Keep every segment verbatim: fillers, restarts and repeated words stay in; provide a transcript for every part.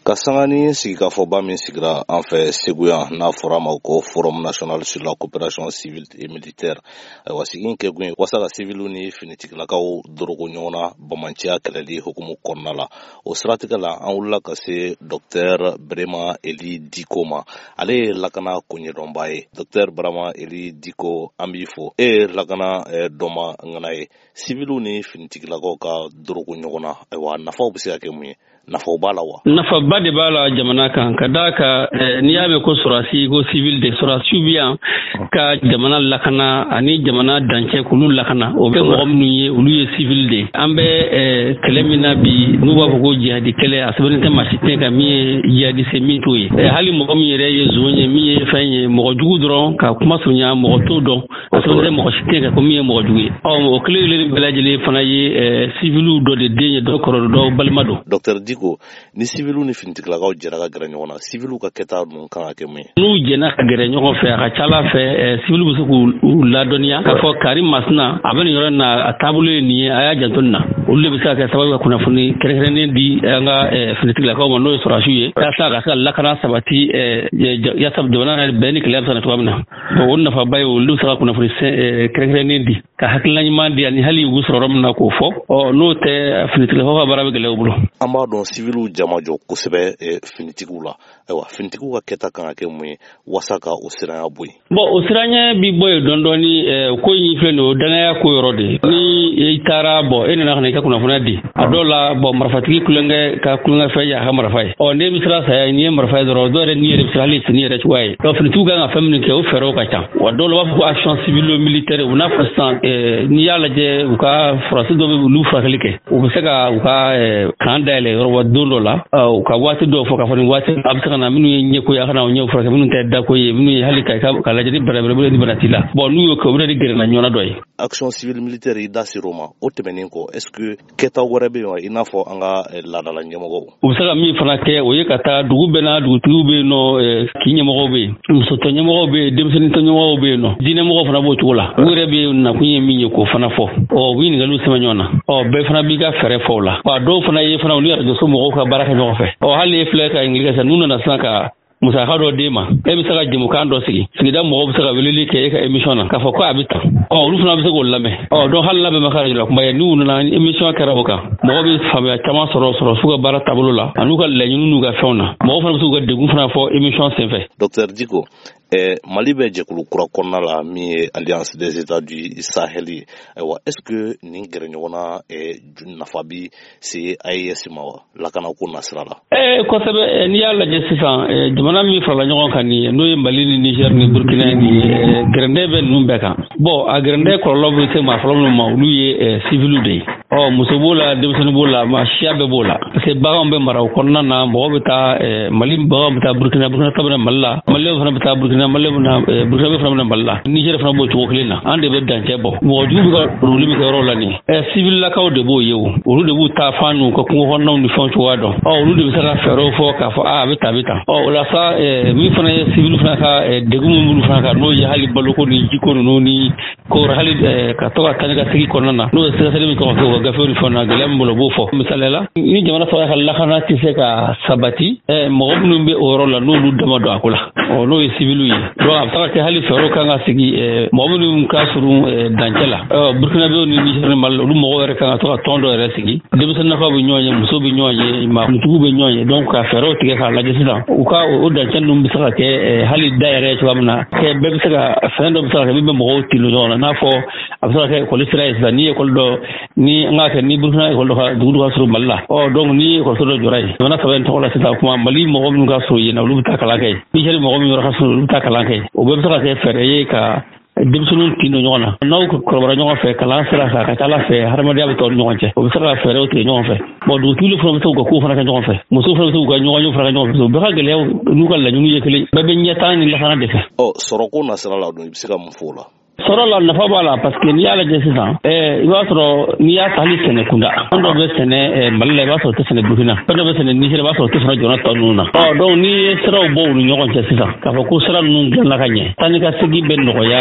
Kasangani sigi fo ba min sigira an fɛ Segu yan n'a fɔra ma ko Forum National sur la Coopération Civile et Militaire. Ayiwa sigi in kɛkun ye walasa ka civiliw ni finitigilakaw dorogo ɲɔgɔn na bamanciya kɛlɛli hukumu kɔnɔna la. O siratigɛ la an wulila ka se Docteur Birama Eli Diko ma. Ale ye lakana koɲɛdɔnba ye. Docteur Birama Eli Diko an b'i fo. E ye lakana dɔnba ŋana ye. Civiliw ni finitigilakaw ka dorogo ɲɔgɔn na. Ayiwa nafaw bɛ se ka kɛ mun ye? Nafaw b'a la wa? Nafa ba de b'a la jamana kan ka d'a ka n'i y'a mɛn ko sɔrɔdasi ko civil de sɔrɔdasiw bi yan ka jamana lakana ani jamana dancɛ k'olu lakana o bɛ mɔgɔ minnu ye olu ye civil de. An bɛ kɛlɛ min na bi n'u b'a fɔ ko jihadi kɛlɛ a sɛbɛnnen tɛ maa si tɛ kan min ye jihadiste min t'o ye. Hali mɔgɔ min yɛrɛ ye zon ye min ye fɛn ye mɔgɔ jugu dɔrɔn ka kuma surunya mɔgɔ t'o dɔn a sɛbɛnnen tɛ mɔgɔ si tɛ kan ko min ye mɔgɔ jugu ye. Ɔ o kelen kelen bɛɛ lajɛlen fana ye civiliw dɔ de den ye dɔ kɔrɔ dɔ balima don. Docteur Diko ni civiliw ni finitigilakaw jɛra ka gɛrɛ ɲɔgɔn na civiliw ka kɛta ninnu kan ka kɛ mun ye? N'u jɛna ka gɛrɛ ɲɔgɔn fɛ a ka ca Ala fɛ civiliw bɛ se k'u ladɔnniya k'a fɔ Karim Masina a bɛ nin yɔrɔ in na a taabolo ye nin ye a y'a janto nin na olu de bɛ se ka kɛ sababu ka kunnafoni kɛrɛnkɛrɛnnen di an ka finitigilakaw ma n'o ye sɔrɔdasiw ye yaasa ka se ka lakana sabati yaasa jamana yɛrɛ bɛɛ ni kɛlɛ bɛ se ka cogoya min na. Bon o nafaba ye olu bɛ se ka kunnafoni kɛrɛnkɛrɛnnen di ka hakilina ɲuman di ani hali u bɛ sɔrɔ yɔrɔ min na k'o fɔ ɔ n'o tɛ finitigilakaw ka baara bɛ gɛlɛya u bolo. An b'a dɔn civiliw jama jɔ kosɛbɛ finitigiw la. Ayiwa finitigiw ka kɛta kan ka kɛ mun ye walasa ka o siranya bɔ yen? Bon o siranya bi bɔ yen dɔɔni dɔɔni ko in filɛ nin o danaya ko yɔrɔ de ni i taara bɔ e nana ka na i ka kunnafoniya di a dɔw la bɔn marifatigi kulonkɛ ka kulonkɛ fɛn ye a ka marifa ye ɔ ne bɛ sira saya n'i ye marifa ye dɔrɔn dɔw yɛrɛ n'i yɛrɛ bɛ se hali sini yɛrɛ cogoya ye donc finitigiw kan ka fɛn min kɛ o fɛɛrɛw ka ca wa dɔw la u b'a fɔ ko action civilo militaire u n'a fɔ sisan n'i y'a lajɛ u ka sɔrɔdasi dɔw bɛ olu furakɛli kɛ u bɛ se ka u ka kan dayɛlɛ yɔrɔ wa don dɔ la u ka waati dɔw fɔ k'a fɔ nin waati a bɛ se ka na minnu ye ɲɛko ye a kana o ɲɛw furakɛ minnu tɛ dako ye minnu ye hali ka ka lajɛ ni bɛrɛbɛrɛ ni bɛrɛ t'i la bon n'u y'o kɛ u bɛ ni gɛrɛna ɲɔgɔnna dɔ ye. Action civile militaire i da ser'o ma o tɛmɛnen kɔ est ce que kɛtaw wɛrɛ bɛ yen wa i n'a fɔ an ka laadala ɲɛmɔgɔw? U bɛ se ka min fana kɛ o ye ka taa dugu bɛɛ n'a dugutigiw bɛ yen nɔ k'i ɲɛmɔgɔw bɛ yen musotɔ ɲɛmɔgɔw bɛ yen denmisɛnnin tɔ ɲɛmɔgɔw bɛ yen nɔ diinɛmɔgɔw fana b'o cogo la u yɛrɛ bɛ nakun ye min ye k'o fana fɔ ɔ u bɛ ɲininkaliw sɛbɛn ɲɔgɔn na ɔ bɛɛ fana b'i ka fɛɛrɛ fɔ o la wa dɔw fana ye fana olu arajoso mɔgɔw ka baara kɛ ɲɔgɔn fɛ ɔ hali e filɛ ka ɲininka sisan n'u nana sisan ka musaka dɔ d'e ma e bɛ se ka jɛmukan dɔ sigi sigida mɔgɔw bɛ se ka weleli kɛ e ka émission na k'a fɔ ko a bɛ tan ɔ olu fana bɛ se k'o lamɛn ɔ donc hali labɛn ma k'a jira kuma ye n'u nana émission kɛra o kan mɔgɔw bɛ faamuya caman sɔrɔ sɔrɔ su ka baara taabolo la an'u ka laɲiniw n'u ka fɛnw na mɔgɔw fana bɛ se k'u ka degun fana fɔ émission senfɛ. Docteur Diko Eh, Mali bɛ jɛkulu kura kɔnɔna la min ye Alliance des États du Sahel ye ayiwa est ce que nin gɛrɛ ɲɔgɔnna eh, nafa bi se A E S ma wa lakana ko nasira la? Eh, kosɛbɛ n'i y'a lajɛ sisan eh, jamana min farala ɲɔgɔn kan nin ye n'o ye Mali ni Niger ni Burkina ni eh, gɛrɛndɛ bɛ ninnu bɛɛ kan bon a gɛrɛndɛ kɔlɔlɔ bɛ se maa fɔlɔ minnu ma olu ye eh, civiliw de ye ɔ muso b'o la denmisɛnnin b'o la maa siya bɛɛ b'o la parce que baganw bɛ mara o kɔnɔna na mɔgɔw bɛ taa eh, Mali baganw bɛ taa Burkina Burkina ta bɛ na Mali la Maliyɛnw fana bɛ taa Burkina Maliyɛnw bɛ na Burkina fana bɛ na Mali la Niger fana b'o cogo kelen na an de bɛ dancɛ bɔ mɔgɔ jugu bɛ ka rôle min kɛ yɔrɔ la nin ɛ civil lakaw de b'o ye o olu de b'u ta fan n'u ka kungo kɔnɔnaw ni fɛnw cogoya dɔn ɔ olu de bɛ se ka fɛɛrɛw fɔ k'a fɔ a a bɛ tan a bɛ tan ɔ o la sa min fana ye civil fana ka degun min b'olu fana kan n'o ye hali baloko ni jiko ninnu ni ko hali ka to ka taa ni ka segin kɔnɔna na n'o ye sɛgɛsɛgɛli min kan ka kɛ o ka gafew ni fɛnw na gɛlɛya min bolo o b'o fɔ misaliya la ni jamana fana ka lakana tɛ se ka sabati mɔgɔ minnu bɛ o yɔrɔ la n'olu dama don a ko la ɔ n'o ye civiliw ye donc a bɛ se ka kɛ hali fɛɛrɛw kan ka sigi mɔgɔ minnu ka surun dancɛ la Burkinabew ni Niger ni Mali olu mɔgɔw yɛrɛ kan ka to ka tɔn dɔ yɛrɛ sigi denmisɛnninakaw bɛ ɲɔgɔn ye muso bɛ ɲɔgɔn ye maakulutigiw bɛ ɲɔgɔn ye donc ka fɛɛrɛw tigɛ k'a lajɛ sisan u ka o dancɛ ninnu bɛ se ka kɛ hali da yɛrɛ cogoya min na kɛ bɛɛ bɛ se ka fɛn dɔ bɛ se ka kɛ min bɛ mɔgɔw tilo ɲɔgɔn na n'a fɔ a bɛ se ka kɛ ekɔli sira ye sisan ni ekɔli dɔ ni an k'a kɛ ni Burkina ekɔli dɔ ka dugu dɔ ka surun Mali la ɔ donc ni ekɔliso dɔ jɔra yen jamana saba in tɔgɔ la sisan kuma Mali mɔgɔ minnu ka surun yen na olu bɛ taa kalan kɛ yen Niger mɔgɔ minnu yɔrɔ ka surun olu bɛ taa kalan kɛ yen o bɛɛ bɛ se ka kɛ fɛɛrɛ ye ka denmisɛnninw tin don ɲɔgɔn na n'aw kɔrɔbayara ɲɔgɔn fɛ kalan sira kan a ka ca Ala fɛ hadamadenya bɛ tɔ ni ɲɔgɔn cɛ o bɛ se ka fɛɛrɛw tigɛ ɲɔgɔn fɛ bon dugutigiw fana bɛ se k'u ka kow fana kɛ ɲɔgɔn fɛ musow fana bɛ se k'u ka ɲɔgɔnyew fana kɛ ɲɔgɔn fɛ u bɛɛ ka gɛlɛyaw n'u ka laɲiniw ye kelen bɛɛ bɛ ɲɛtaa ni lakana de fɛ. Ɔ sɔrɔko nasira la dun i bɛ se ka mun fɔ o la? Sɔrɔ la nafa b'a la parce que n'i y'a lajɛ sisan i b'a sɔrɔ n'i y'a ta hali sɛnɛ kunda fɛn dɔ bɛ sɛnɛ Mali la i b'a sɔrɔ o tɛ sɛnɛ Burkina fɛn dɔ bɛ sɛnɛ Niger i b'a sɔrɔ o tɛ sɛnɛ jamana tɔ ninnu na ɔ donc n'i ye siraw bɔ u ni ɲɔgɔn cɛ sisan k'a fɔ ko sira ninnu dilanna ka ɲɛ taa ni ka segin bɛ nɔgɔya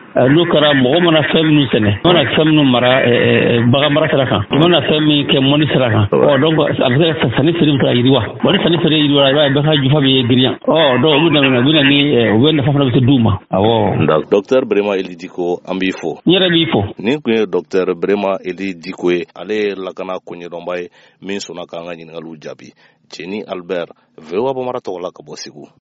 n'o kɛra mɔgɔ mana fɛn minnu sɛnɛ mana fɛn minnu mara bagan mara sira kan mana fɛn min kɛ mɔni sira kan ɔ donc a bɛ se ka sanni feere bɛ se ka yiriwa wa ni sanni feere yiriwa i b'a ye bɛɛ ka jufa bɛ girinya ɔ donc olu daminɛ u bɛ na ni u bɛ nafa fana bɛ se d'u ma awɔ. Docteur Birama Eli Diko an b'i fo. N yɛrɛ b'i fo. Nin kun ye Docteur Birama Eli Diko ye ale ye lakana koɲɛdɔnba ye min sɔnna k'an ka ɲininkaliw jaabi. Jeni Albert V O A Bamara tɔgɔ la ka bɔ Segu.